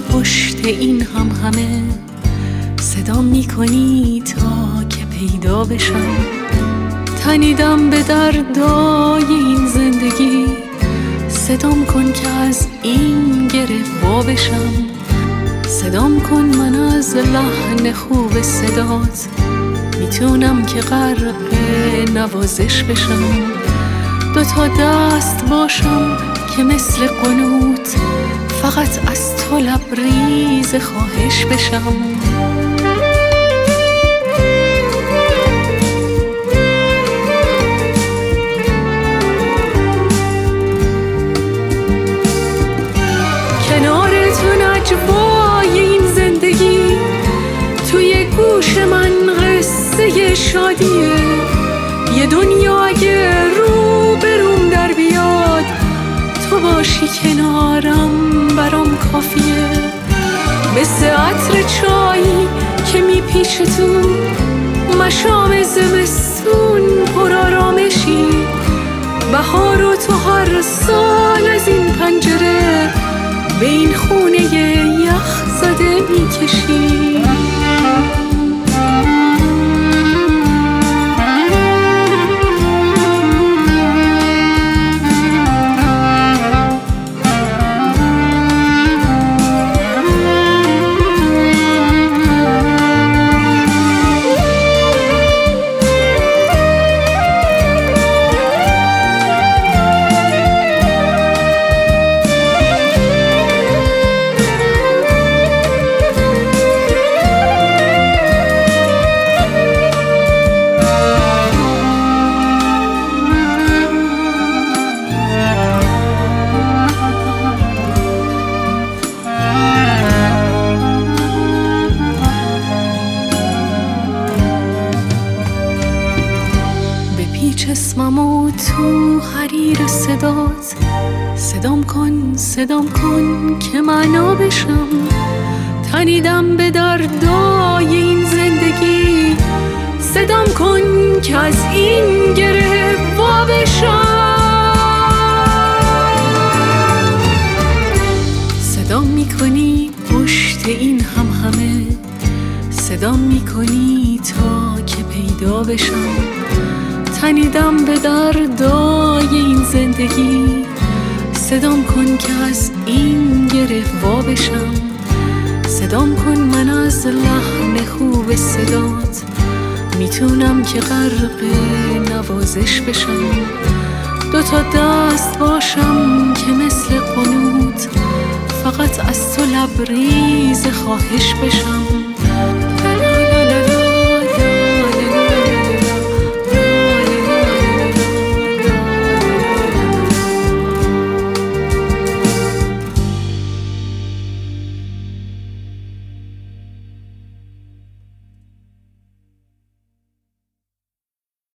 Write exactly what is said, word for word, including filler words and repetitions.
پشت این هم همه، صدام میکنی تا که پیدا بشم. تنیدم به دردای این زندگی، صدام کن که از این گره وا بشم. صدام کن من از لحن خوب صدات میتونم که غرق نوازش بشم. دو تا دست باشم که مثل قنوت فقط از تو لبریز خواهش بشم. کنار تو نجوای این زندگی، توی گوش من قصه شادیه. یه دنیا اگه رو بروم در بیاد، تو باشی کنارم برام کافیه. مثل عطر چایی که میپیچه تو مشام زمستون پر آرامشی. بهار و تو هر سال از این پنجره به این خونه یخ زده میکشی. اسمم و تو حریر صدات، صدام کن صدام کن که معنا بشم. تنیدم به دردای این زندگی، صدام کن که از این گره وا بشم. صدام میکنی پشت این هم همه، صدام میکنی تا که پیدا بشم. تنیدم به دردای این زندگی، صدام کن که از این گره وا بشم. صدام کن من از لحن خوب صدات میتونم که غرق نوازش بشم. دو تا دست باشم که مثل قنوت فقط از تو لبریز خواهش بشم.